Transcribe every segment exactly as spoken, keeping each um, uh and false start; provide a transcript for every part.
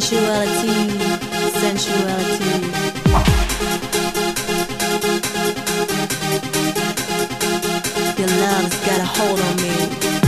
Sensuality, sensuality. Your love's got a hold on me.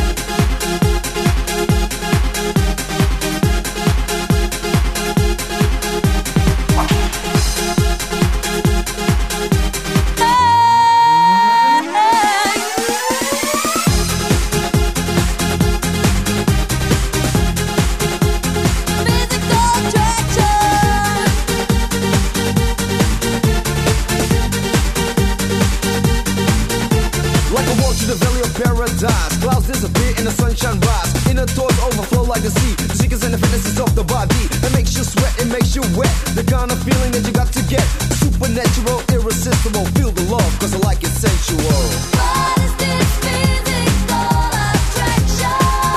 Paradise, clouds disappear and the sunshine rise. Inner thoughts overflow like the sea. The secrets and the fantasies of the body. It makes you sweat, it makes you wet. The kind of feeling that you got to get. Supernatural, irresistible. Feel the love, cause I like it sensual. What is this physical attraction?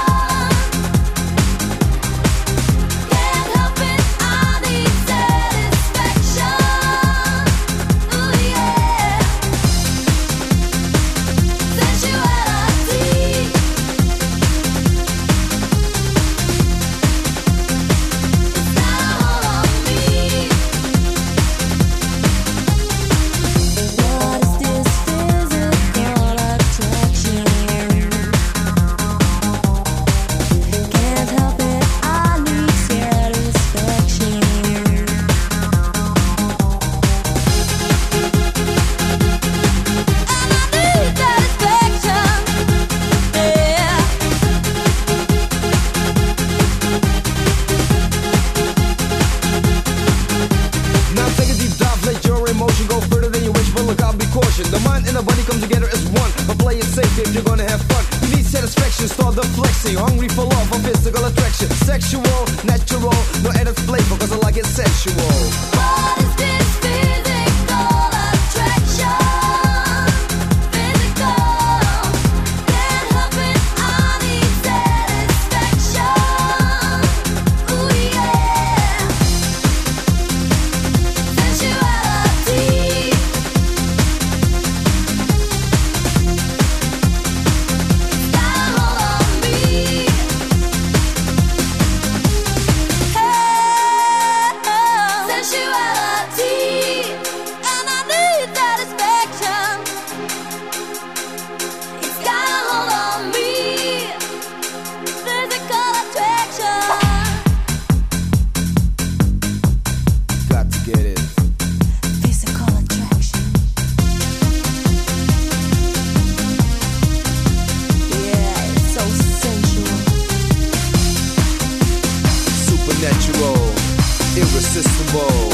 Can't help it, I need satisfaction. Ooh yeah. Sensuality. The mind and the body come together as one. But play it safe if you're gonna have fun. You need satisfaction, start the flexing. You're hungry for love or physical attraction. Sexual, natural, no added flavor, cause I like it sensual. What is this physical attraction? Physical. Can't help it, I need satisfaction. Ooh yeah. Sensuality. Irresistible.